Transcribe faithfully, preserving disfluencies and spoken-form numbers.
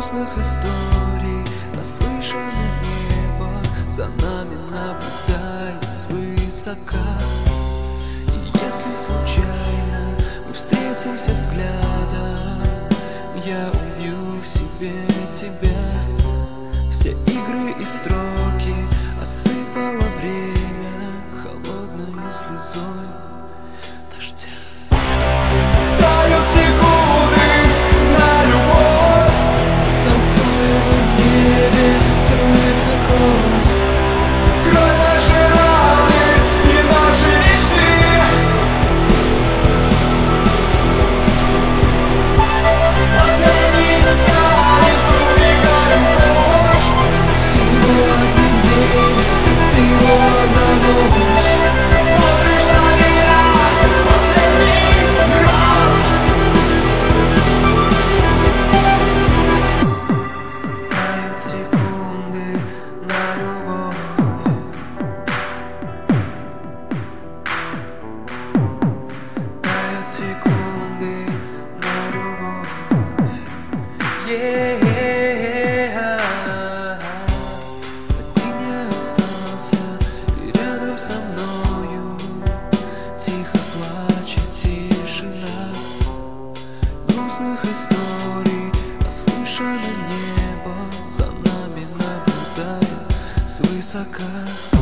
грустных историй, наслышано небо за нами наблюдает свысока. И если случайно мы встретимся взглядом, я убью в себе тебя. Все игры и строки осыпало время холодной слезой дождя. Тают секунды на любовь, танцуя в небе, струится кровь. Кровь наши раны и наши мечты. Последний танец, убегаем прочь. Всего один день, всего одна ночь. Смотришь на меня последний раз. Тают секунды на любовь. Тают секунды на любовь. Yeah. Один я остался и рядом со мною тихо плачет тишина. Грустных историй наслышано небо за нами наблюдает свысока.